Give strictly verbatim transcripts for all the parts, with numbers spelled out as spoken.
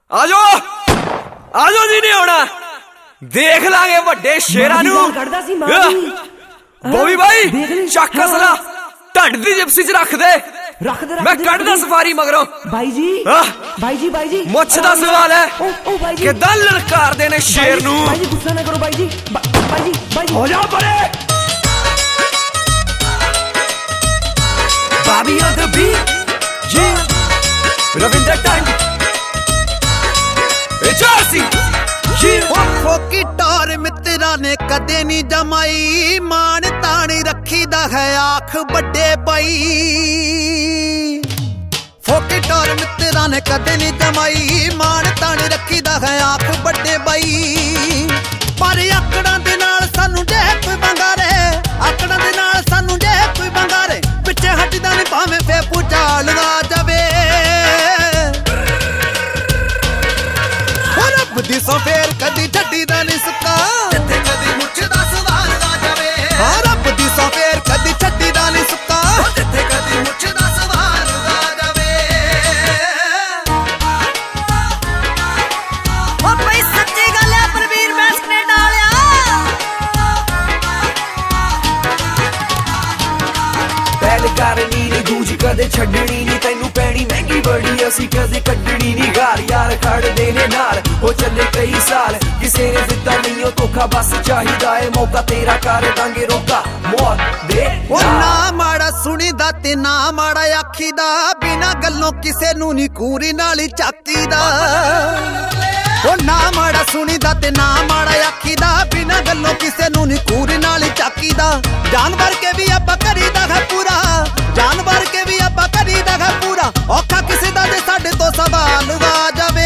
आजो आजो जी नहीं होना देख लांगे वड्डे शेरां नूं। बॉबी भाई चक असला ढड दी जिप्सी च रख दे रख दे मैं कढ़दा सफारी मगरों। भाई जी भाई जी भाई जी मुछ दा सवाल है किदां ललकार दे ने शेर नूं। भाई जी गुस्सा ना करो भाई जी भाई जी भाई जी हो जा परे Bobby on the beat yeah Ravinder time ए जर्सी फोकी टोर मित्रा ने कदे नी जमाई मान तानी रखी दा है आख बड़े भाई। फोकी टोर मित्रा ने कदे नी जमाई मान तानी रखी दा है आख बड़े भाई। पर आकड़ा दे नाल सानू जे कोई बंगारे आकड़ा दे नाल सानू जे कोई बंगारे पिछे हटदा नहीं भावें फे पुचाल ला जावे। दी सौ फेर कदी छड्डी दा नहीं सुक्का जिथे कदी मुछ दा सवाल आ जावे। हां रब दी सौ फेर कदी छड्डी दा नहीं सुक्का जिथे कदी मुछ दा सवाल आ जावे। ओ भाई सच्ची गल है परवीर मैच कनेडा वालिया पहल करनी नी दूजी कदे छड्डनी नी तैनू पैनी महंगी बड़ी असी कदे कड्डनी नी घार यार खड़ देने नाल हो चले कई साल किसी ने दिता नहीं हो धोखा बस चाहिदा है मौका तेरा कर दांगे रोका मौत दे ओ ना माड़ा सुनीदा ते ना माड़ा आखीदा बिना गल्लों किसे नू नी कूरी नाल चाकीदा। ओ ना माड़ा सुनीदा ते ना माड़ा आखीदा बिना गल्लों किसे नू नी कूरी नाल चाकीदा। जानवर के भी आपा करीदा है पूरा जानवर के भी आपा करीदा है पूरा औखा किसे दा दे साडे तो सवाल आ जावे।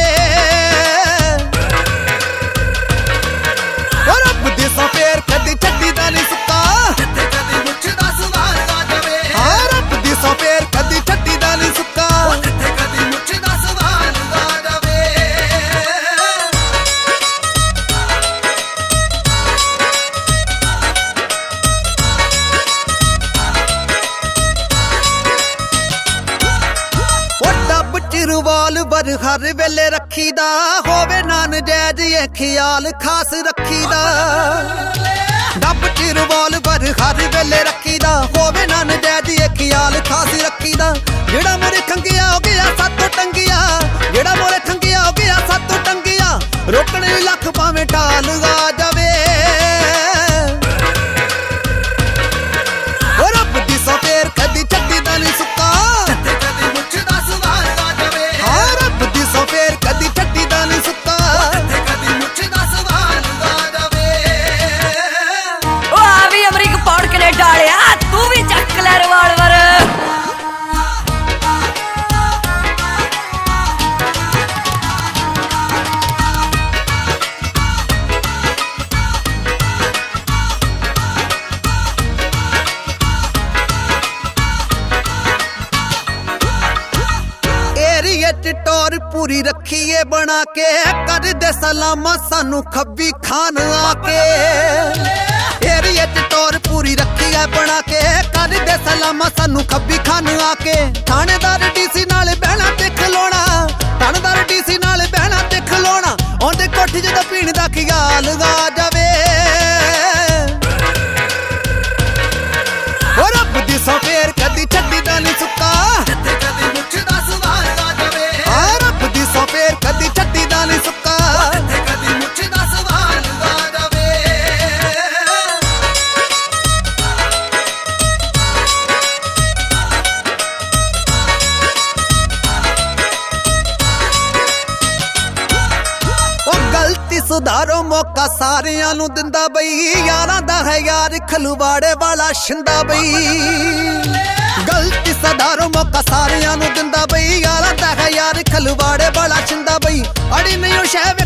फेर कदी छड्डी दा नहीं सुक्का जिथे कदी मुछ दा सवाल आ जावे। हां रब दी सौ फेर कदी छड्डी दा नहीं सुक्का जिथे कदी मुछ दा सवाल आ जावे। ओ डब चिरवाल बर हर वेले रखीदा होवे नान जैज ये ख्याल खास रखीदा। डब चिरवाल बर हर वेले रखीदा होवे नान जैज ये ख्याल खास रखीदा। जेड़ा मोरे खंगिया हो गया सातों टंगिया जेड़ा मोरे खंगिया हो गया सातों टंगिया रोकने लख पावे टाल आ जावे। ओ रब दी सौ फेर कदी छड्डी दा नहीं सुक्का जिथे कदी मुछ दा सवाल आ जावे। हां रब दी सौ फेर कदी छड्डी दा नहीं सुक्का जिथे कदी मुछ दा सवाल आ जावे। ओ आ भी अमरीक पौड़ कनेडा वालिया तू भी चक ले रिवाल्वर। टोर पूरी रखिए बना के कर दे सलामा सानू खब्बी खान आके। एरिया च टोर पूरी रखिए बना के कर दे सलामा सानू खब्बी खान आके। थानेदार डीसी नाल बहना ते खलोना थानेदार डीसी नाल बहना ते खलोना ओंदे कोठी जदों पीण दा ख्याल आ जावे। ओ रब दी सौ फेर कदी छड्डी दा नहीं सुक्का जिथे कदी मुछ दा सवाल आ जावे। हां रब दी सौ फेर कदी छड्डी दा नहीं सुक्का जिथे कदी मुछ दा सवाल आ जावे। ओ गलती सुधारो मौका सारियां नू दिंदा बई यारां दा है यार खलवाड़े वाला शिंदा बई। गलती सुधारो मौका सारियां नू दिंदा बई यारां दा है यार खलवाड़े वाला शिंदा बई। अड़ी नहीं शह